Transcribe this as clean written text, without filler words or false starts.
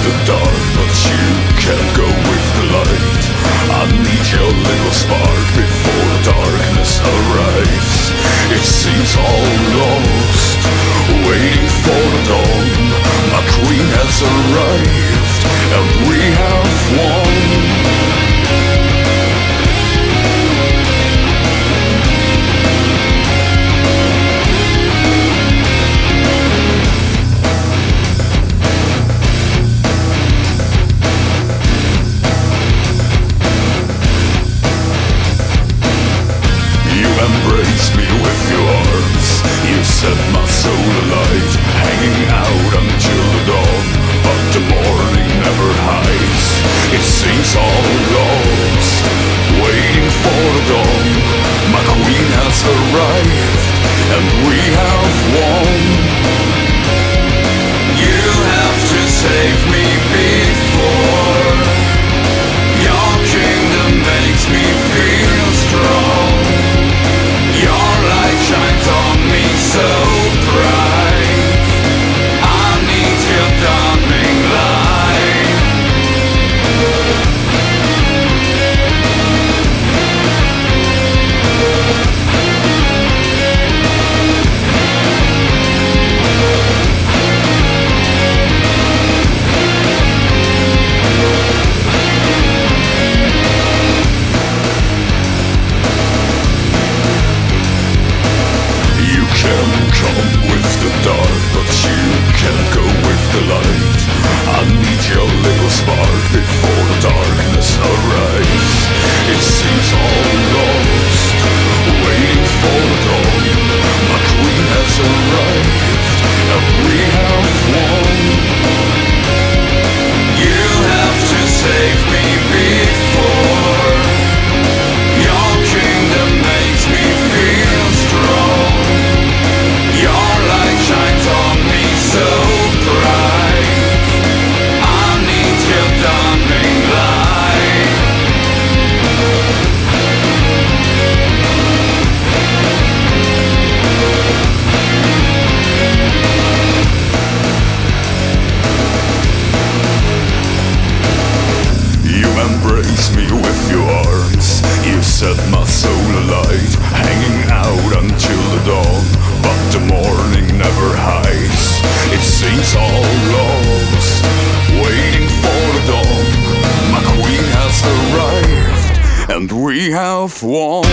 the dark, but you can't go with the light. I need your little spark before the darkness arrives. It seems all lost, waiting for the dawn. My queen has arrived, and we have won. Embrace me with your arms. You set my soul alight, hanging out until the dawn, but the morning never hides. It seems all lost, waiting for the dawn. My queen has arrived, and we have won. You have to save me before your kingdom makes me feel strong. Your light shines on me so bright. I need your dawning light. Come with the dark, but you can't go with the light. I need your little spark before the darkness arrives. It seems all lost, waiting for the dawn. My queen has arrived, and we have won. You have to save me before your kingdom makes me feel strong. Your light shines on me so bright. I need your dawning light. You embrace me with your arms. You set my soul alight, hanging out until the dawn, but the morning never hides. It seems all lost, waiting for the dawn. My queen has arrived, and we have won.